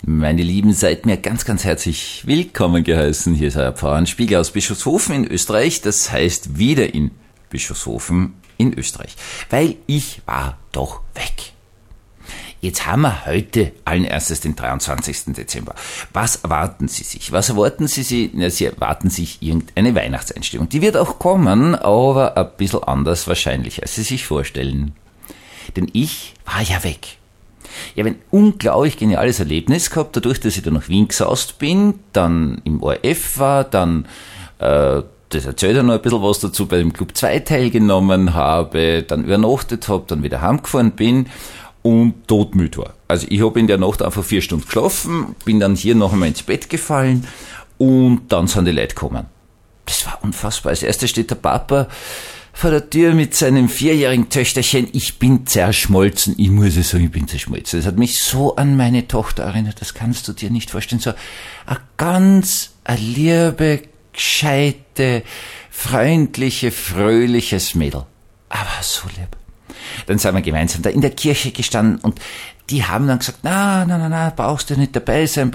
Meine Lieben, seid mir ganz, ganz herzlich willkommen geheißen. Hier ist euer Pfarrer-Spiegel aus Bischofshofen in Österreich. Das heißt wieder in Bischofshofen in Österreich. Weil ich war doch weg. Jetzt haben wir heute allen erstes den 23. Dezember. Was erwarten Sie sich? Was erwarten Sie sich? Ja, Sie erwarten sich irgendeine Weihnachtseinstimmung. Die wird auch kommen, aber ein bisschen anders wahrscheinlich, als Sie sich vorstellen. Denn ich war ja weg. Ich habe ein unglaublich geniales Erlebnis gehabt, dadurch, dass ich da nach Wien gesaust bin, dann im ORF war, dann, das erzählt ja noch ein bisschen was dazu, bei dem Club 2 teilgenommen habe, dann übernachtet habe, dann wieder heimgefahren bin und todmüde war. Also ich habe in der Nacht einfach 4 Stunden geschlafen, bin dann hier noch einmal ins Bett gefallen und dann sind die Leute gekommen. Das war unfassbar. Als erstes steht der Papa vor der Tür mit seinem 4-jährigen Töchterchen. Ich bin zerschmolzen. Ich muss es sagen, ich bin zerschmolzen. Das hat mich so an meine Tochter erinnert, das kannst du dir nicht vorstellen. So eine ganz liebe, gescheite, freundliche, fröhliches Mädel. Aber so lieb. Dann sind wir gemeinsam da in der Kirche gestanden und die haben dann gesagt, na, brauchst du nicht dabei sein.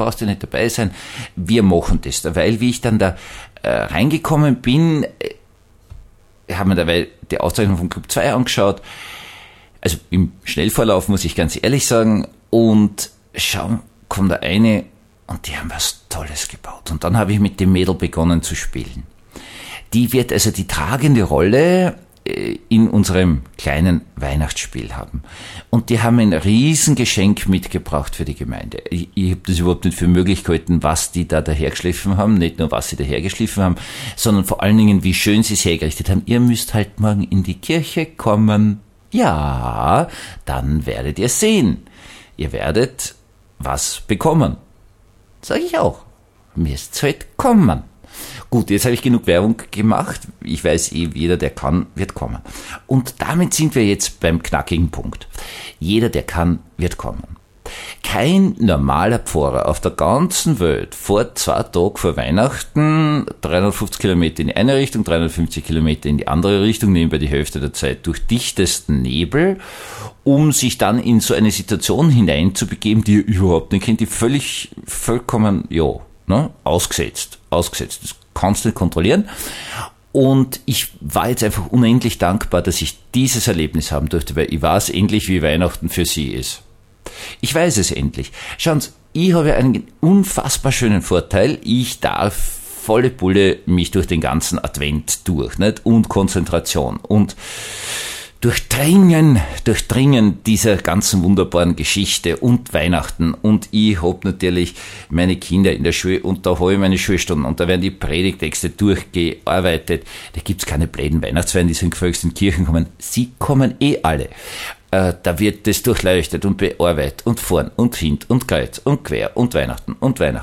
Wir machen das. Weil wie ich dann da reingekommen bin, haben wir dabei die Auszeichnung vom Club 2 angeschaut, also im Schnellvorlauf muss ich ganz ehrlich sagen, und schau, kommt da eine und die haben was Tolles gebaut. Und dann habe ich mit dem Mädel begonnen zu spielen. Die wird also die tragende Rolle in unserem kleinen Weihnachtsspiel haben. Und die haben ein Riesengeschenk mitgebracht für die Gemeinde. Ich habe das überhaupt nicht für möglich gehalten, was die da dahergeschliffen haben, nicht nur was sie dahergeschliffen haben, sondern vor allen Dingen, wie schön sie es hergerichtet haben. Ihr müsst halt morgen in die Kirche kommen. Ja, dann werdet ihr sehen. Ihr werdet was bekommen. Sag ich auch. Müsst halt kommen. Gut, jetzt habe ich genug Werbung gemacht. Ich weiß jeder, der kann, wird kommen. Und damit sind wir jetzt beim knackigen Punkt. Jeder, der kann, wird kommen. Kein normaler Pfarrer auf der ganzen Welt vor 2 Tagen vor Weihnachten 350 Kilometer in die eine Richtung, 350 Kilometer in die andere Richtung, nebenbei die Hälfte der Zeit durch dichtesten Nebel, um sich dann in so eine Situation hineinzubegeben, die ihr überhaupt nicht kennt, die vollkommen, ausgesetzt. Das kannst du nicht kontrollieren. Und ich war jetzt einfach unendlich dankbar, dass ich dieses Erlebnis haben durfte, weil ich weiß endlich, wie Weihnachten für sie ist. Ich weiß es endlich. Schauen Sie, ich habe einen unfassbar schönen Vorteil. Ich darf volle Pulle mich durch den ganzen Advent durch, nicht? Und Konzentration und Durchdringen dieser ganzen wunderbaren Geschichte und Weihnachten. Und ich hab natürlich meine Kinder in der Schule und da habe ich meine Schulstunden und da werden die Predigtexte durchgearbeitet. Da gibt's keine bläden Weihnachtsfeiern, die sind gefälligst in Kirchen kommen. Sie kommen alle. Da wird das durchleuchtet und bearbeitet und vorn und hint und kreuz und quer und Weihnachten.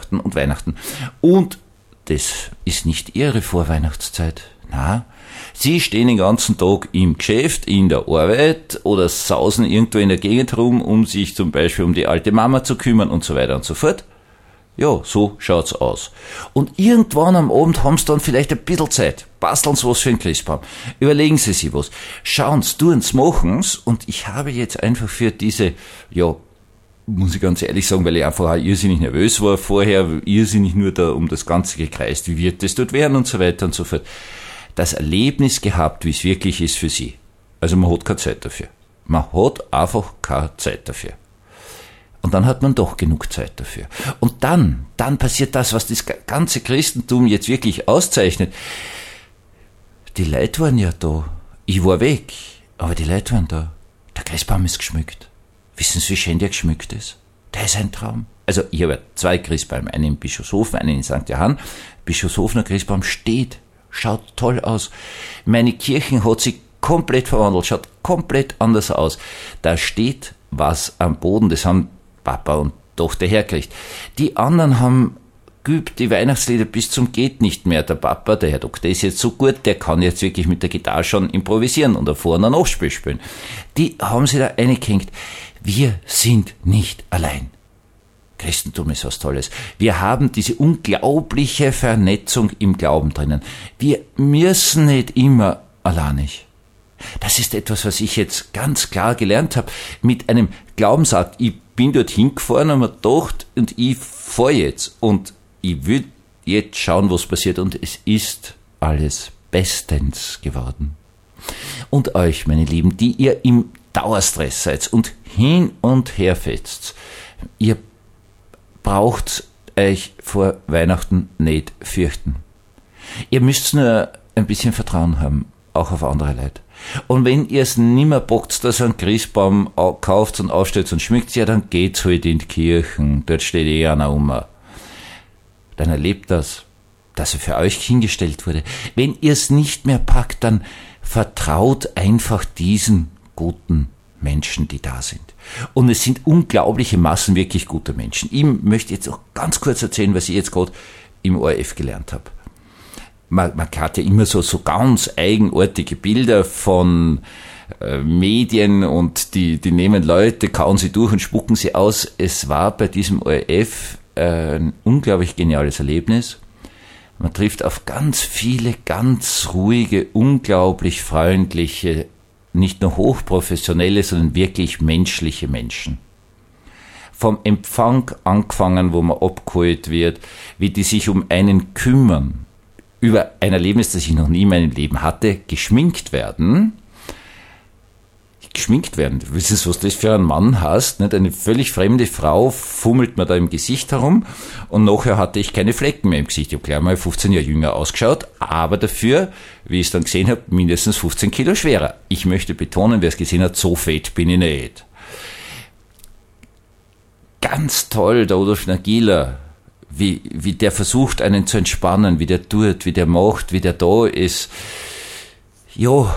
Und das ist nicht ihre Vorweihnachtszeit. Na, sie stehen den ganzen Tag im Geschäft, in der Arbeit oder sausen irgendwo in der Gegend rum, um sich zum Beispiel um die alte Mama zu kümmern und so weiter und so fort. Ja, so schaut's aus. Und irgendwann am Abend haben sie dann vielleicht ein bisschen Zeit. Basteln sie was für einen Christbaum. Überlegen sie sich was. Schauen sie, tun's, machen's. Und ich habe jetzt einfach für diese, muss ich ganz ehrlich sagen, weil ich einfach auch irrsinnig nervös war vorher, irrsinnig nur da um das Ganze gekreist, wie wird das dort werden und so weiter und so fort. Das Erlebnis gehabt, wie es wirklich ist für sie. Also man hat keine Zeit dafür. Man hat einfach keine Zeit dafür. Und dann hat man doch genug Zeit dafür. Und dann passiert das, was das ganze Christentum jetzt wirklich auszeichnet. Die Leute waren ja da. Ich war weg, aber die Leute waren da. Der Christbaum ist geschmückt. Wissen Sie, wie schön der geschmückt ist? Der ist ein Traum. Also ich habe 2 Christbäume, einen in Bischofshofen, einen in St. Johann. Bischofshofener Christbaum steht. Schaut toll aus. Meine Kirche hat sich komplett verwandelt, schaut komplett anders aus. Da steht was am Boden, das haben Papa und Tochter hergekriegt. Die anderen haben geübt die Weihnachtslieder bis zum geht nicht mehr. Der Papa, der Herr Doktor, ist jetzt so gut, der kann jetzt wirklich mit der Gitarre schon improvisieren und vorne ein Nachspiel spielen. Die haben sich da reingehängt. Wir sind nicht allein. Christentum ist was Tolles. Wir haben diese unglaubliche Vernetzung im Glauben drinnen. Wir müssen nicht immer alleinig. Das ist etwas, was ich jetzt ganz klar gelernt habe. Mit einem Glaubensakt, ich bin dort hingefahren und mir gedacht, und ich fahre jetzt und ich will jetzt schauen, was passiert, und es ist alles bestens geworden. Und euch, meine Lieben, die ihr im Dauerstress seid und hin und her fetzt, ihr braucht euch vor Weihnachten nicht fürchten. Ihr müsst nur ein bisschen Vertrauen haben, auch auf andere Leute. Und wenn ihr es nimmer bockt, dass ihr einen Christbaum kauft und aufstellt und schmückt, ja, dann geht's halt in die Kirchen, dort steht einer um. Dann erlebt das, dass er für euch hingestellt wurde. Wenn ihr es nicht mehr packt, dann vertraut einfach diesen guten Menschen, die da sind. Und es sind unglaubliche Massen wirklich guter Menschen. Ich möchte jetzt auch ganz kurz erzählen, was ich jetzt gerade im ORF gelernt habe. Man hat ja immer so ganz eigenartige Bilder von Medien und die nehmen Leute, kauen sie durch und spucken sie aus. Es war bei diesem ORF ein unglaublich geniales Erlebnis. Man trifft auf ganz viele, ganz ruhige, unglaublich freundliche, nicht nur hochprofessionelle, sondern wirklich menschliche Menschen. Vom Empfang angefangen, wo man abgeholt wird, wie die sich um einen kümmern, über ein Erlebnis, das ich noch nie in meinem Leben hatte, geschminkt werden. Du weißt, was das für ein Mann heißt, nicht? Eine völlig fremde Frau fummelt mir da im Gesicht herum und nachher hatte ich keine Flecken mehr im Gesicht. Ich habe gleich mal 15 Jahre jünger ausgeschaut, aber dafür, wie ich es dann gesehen habe, mindestens 15 Kilo schwerer. Ich möchte betonen, wer es gesehen hat, so fett bin ich nicht. Ganz toll, der Rudolf Nagila, wie der versucht, einen zu entspannen, wie der tut, wie der macht, wie der da ist. Ja,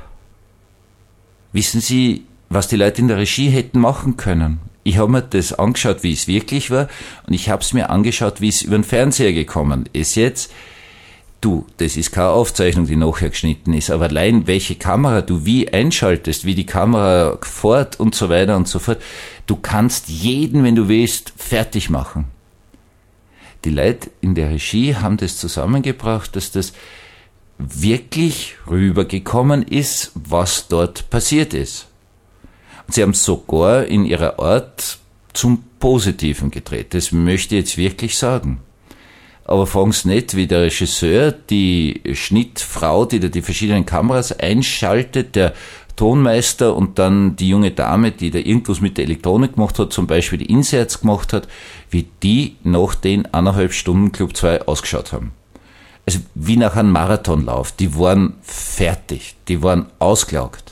wissen Sie, was die Leute in der Regie hätten machen können? Ich habe mir das angeschaut, wie es wirklich war, und ich habe es mir angeschaut, wie es über den Fernseher gekommen ist jetzt. Du, das ist keine Aufzeichnung, die nachher geschnitten ist, aber allein welche Kamera du wie einschaltest, wie die Kamera fährt und so weiter und so fort, du kannst jeden, wenn du willst, fertig machen. Die Leute in der Regie haben das zusammengebracht, dass das wirklich rübergekommen ist, was dort passiert ist. Und sie haben sogar in ihrer Art zum Positiven gedreht. Das möchte ich jetzt wirklich sagen. Aber fragen Sie nicht, wie der Regisseur, die Schnittfrau, die da die verschiedenen Kameras einschaltet, der Tonmeister und dann die junge Dame, die da irgendwas mit der Elektronik gemacht hat, zum Beispiel die Inserts gemacht hat, wie die nach den 1,5 Stunden Club 2 ausgeschaut haben. Also wie nach einem Marathonlauf. Die waren fertig, die waren ausgelaugt.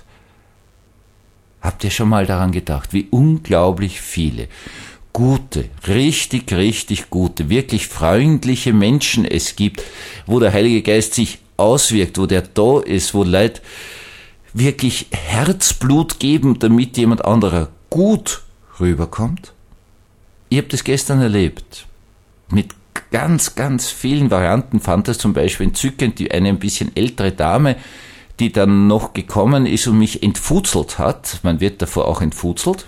Habt ihr schon mal daran gedacht, wie unglaublich viele gute, richtig, richtig gute, wirklich freundliche Menschen es gibt, wo der Heilige Geist sich auswirkt, wo der da ist, wo Leute wirklich Herzblut geben, damit jemand anderer gut rüberkommt? Ich habe das gestern erlebt. Mit ganz, ganz vielen Varianten fand das zum Beispiel entzückend, die eine ein bisschen ältere Dame, die dann noch gekommen ist und mich entfuzelt hat. Man wird davor auch entfuzelt.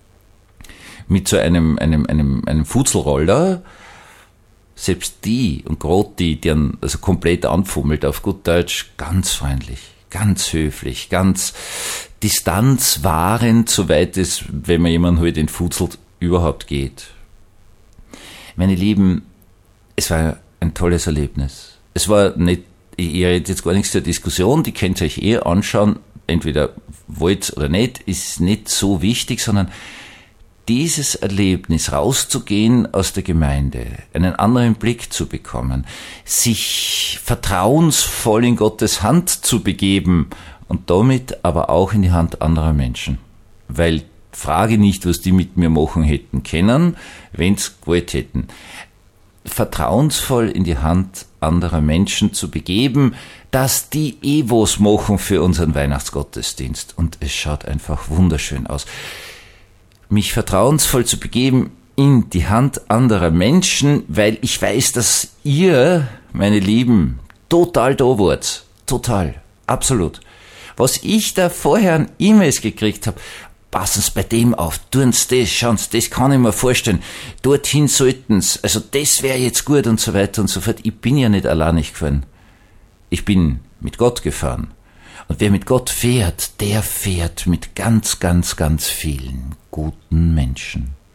Mit so einem Fuzelroller. Selbst die, und gerade die dann also komplett anfummelt, auf gut Deutsch, ganz freundlich, ganz höflich, ganz distanzwahrend, soweit es, wenn man jemanden halt entfuzelt, überhaupt geht. Meine Lieben, es war ein tolles Erlebnis. Es war nicht, ich rede jetzt gar nichts zur Diskussion, die könnt ihr euch anschauen, entweder wollt oder nicht, ist nicht so wichtig, sondern dieses Erlebnis, rauszugehen aus der Gemeinde, einen anderen Blick zu bekommen, sich vertrauensvoll in Gottes Hand zu begeben und damit aber auch in die Hand anderer Menschen. Weil, frage nicht, was die mit mir machen hätten können, wenn's gewollt hätten. Vertrauensvoll in die Hand anderer Menschen zu begeben, dass die was machen für unseren Weihnachtsgottesdienst. Und es schaut einfach wunderschön aus. Mich vertrauensvoll zu begeben in die Hand anderer Menschen, weil ich weiß, dass ihr, meine Lieben, total da wart. Total. Absolut. Was ich da vorher an E-Mails gekriegt habe, passen Sie bei dem auf, tun Sie das, schauen Sie, das kann ich mir vorstellen, dorthin sollten Sie, also das wäre jetzt gut und so weiter und so fort. Ich bin ja nicht alleinig gefahren. Ich bin mit Gott gefahren. Und wer mit Gott fährt, der fährt mit ganz, ganz, ganz vielen guten Menschen.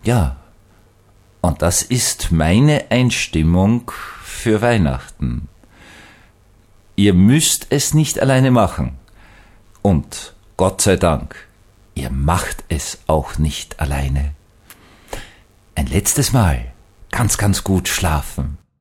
Ja, und das ist meine Einstimmung für Weihnachten. Ihr müsst es nicht alleine machen. Und Gott sei Dank, ihr macht es auch nicht alleine. Ein letztes Mal ganz, ganz gut schlafen.